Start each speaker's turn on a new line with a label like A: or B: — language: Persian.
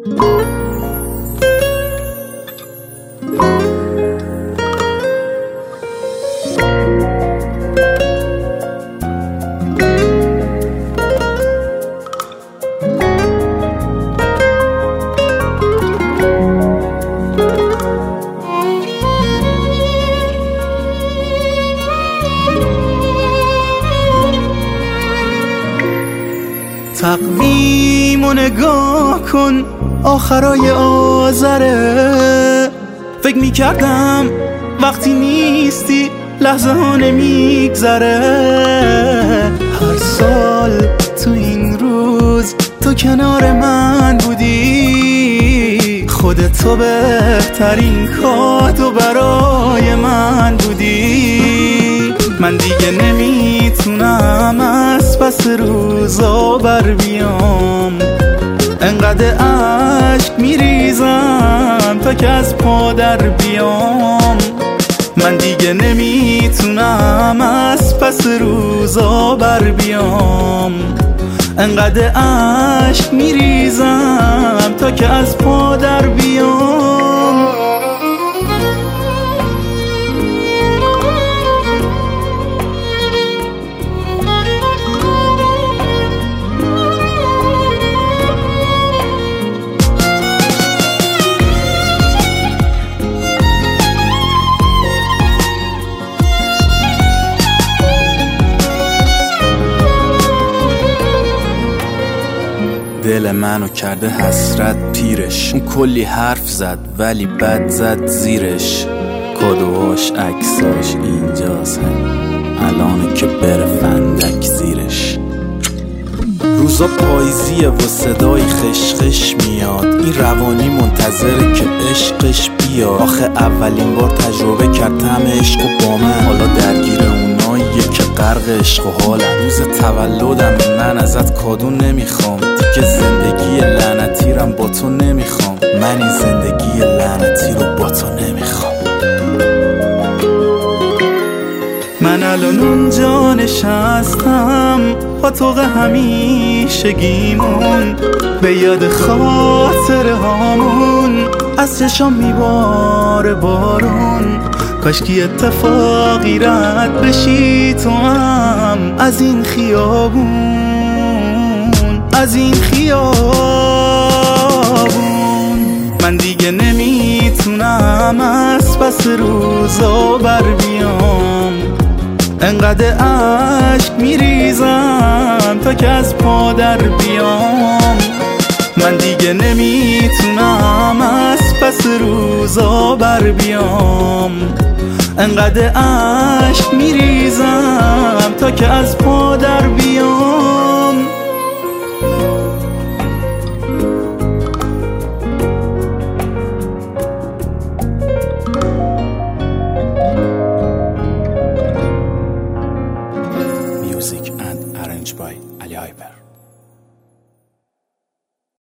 A: تقویمو نگاه کن، آخرای آذره. فکر میکردم وقتی نیستی لحظه ها نمیگذره. هر سال تو این روز تو کنار من بودی، خودتو بهترین کادو برای من بودی. من دیگه نمیتونم از پس روزا بر بیام، انقدر عشق میریزم تا که از پا در بیام. من دیگه نمیتونم از پس روزا بر بیام، انقدر عشق میریزم تا که از پا در بیام. دل منو کرده حسرت پیرش، اون کلی حرف زد ولی بد زد زیرش. کادوهاش عکساش اینجاست، الانه که بره فندک زیرش. روزا پاییزیه و صدای خشخش میاد، این روانی منتظره که عشقش بیاد. آخه اولین بار تجربه کرد طعم عشق و با من، حالا درگیر اوناییه که غرق عشق و حالم. روز تولدم من ازت کادو نمیخوام، دیگه زندگی لعنتی رم با تو نمیخوام. من این زندگی لعنتی رو با تو نمیخوام. من الان اونجا نشستم با طوق همیشگیمون، به یاد خاطره هامون از چشام میباره بارون. کاشکی اتفاقی رد بشی تو هم از این خیابون، از این خیابون. من دیگه نمیتونم از پس روزا بر بیام، انقدر عشق میریزم تا که از پا در بیام. من دیگه نمیتونم از پس روزا بر بیام، انقدر عشق میریزم تا که از پا در بیام.